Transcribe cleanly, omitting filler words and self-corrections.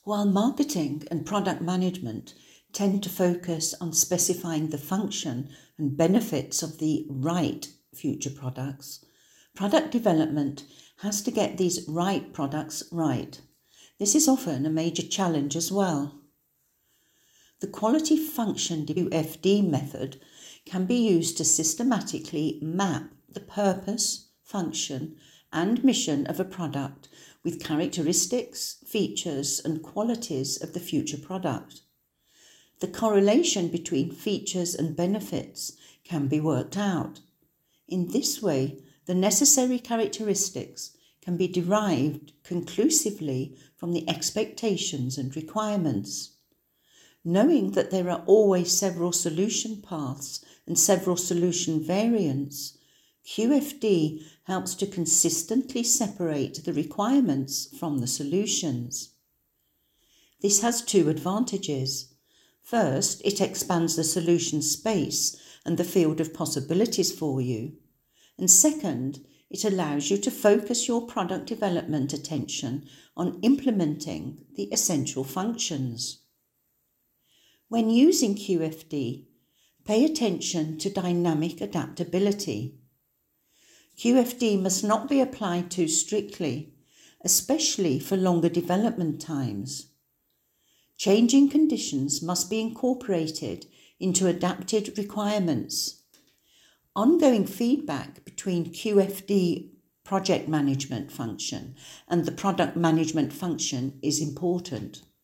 While marketing and product management tend to focus on specifying the function and benefits of the right future products, product development has to get these right products right. This is often a major challenge as well. The quality function QFD method can be used to systematically map the purpose, function, and mission of a product with characteristics, features, and qualities of the future product. The correlation between features and benefits can be worked out. In this way, the necessary characteristics can be derived conclusively from the expectations and requirements. Knowing that there are always several solution paths and several solution variants, QFD helps to consistently separate the requirements from the solutions. This has two advantages. First, it expands the solution space and the field of possibilities for you. And second, it allows you to focus your product development attention on implementing the essential functions. When using QFD, pay attention to dynamic adaptability. QFD must not be applied too strictly, especially for longer development times. Changing conditions must be incorporated into adapted requirements. Ongoing feedback between QFD project management function and the product management function is important.